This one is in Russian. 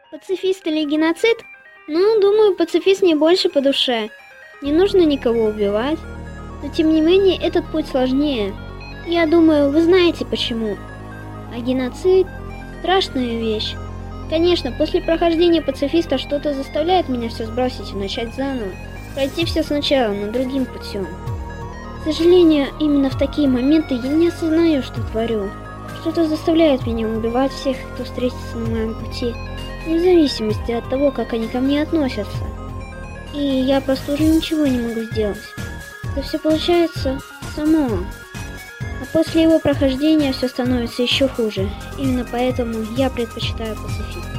Пацифист или геноцид? Ну, думаю, пацифист мне больше по душе. Не нужно никого убивать. Но тем не менее, этот путь сложнее. Я думаю, вы знаете почему. А геноцид – страшная вещь. Конечно, после прохождения пацифиста что-то заставляет меня все сбросить и начать заново. Пройти все сначала, но другим путем. К сожалению, именно в такие моменты я не осознаю, что творю. Что-то заставляет меня убивать всех, кто встретится на моем пути, вне зависимости от того, как они ко мне относятся. И я просто уже ничего не могу сделать. Это все получается само. А после его прохождения все становится еще хуже. Именно поэтому я предпочитаю пацифист.